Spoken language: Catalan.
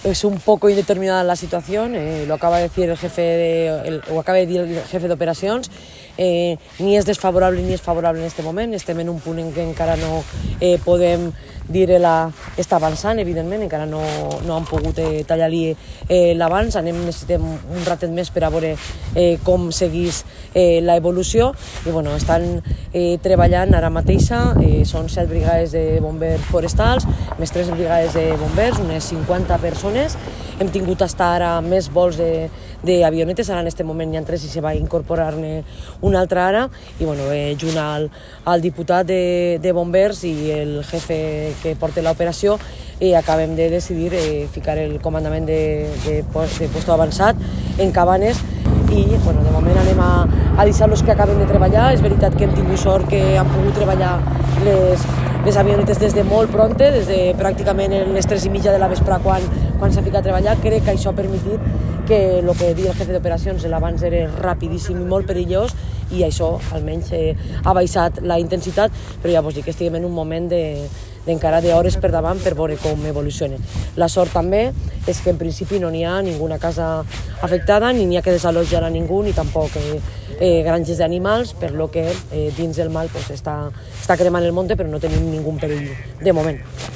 Es un poco indeterminada la situación, lo acaba de decir el jefe de operacions, ni és desfavorable ni és favorable en aquest moment. Estem en un punt en què encara no podem dir-la està avançant, evidentment, encara no han pogut tallar-li l'avanç. Necessitem un ratet més per a veure com seguís l'evolució i estan treballant ara mateixa, són 7 brigades de bombers forestals, més 3 brigades de bombers, unes 50 persones. Hem tingut fins ara més vols d'avionetes, ara en aquest moment hi ha 3 i se va incorporar-ne una altra ara, i junt al diputat de bombers i el jefe que porta l'operació acabem de decidir ficar el comandament de puesto avançat en Cabanes i de moment anem a deixar-los que acaben de treballar. És veritat que hem tingut sort que han pogut treballar les avionetes des de molt pronte, des de pràcticament les 3:30 de la vespre quan s'ha ficat a treballar. Crec que això ha permitit que el que deia el jefe d'operacions, l'abans era rapidíssim i molt perillós, i això almenys ha baixat la intensitat, però ja vos dic que estiguem en un moment encara d'hores per davant per veure com evoluciona. La sort també és que en principi no n'hi ha ninguna casa afectada, ni n'hi ha que desallotjar a ningú, ni tampoc granges d'animals, per lo que dins del mal està cremant el monte, però no tenim ningú perill de moment.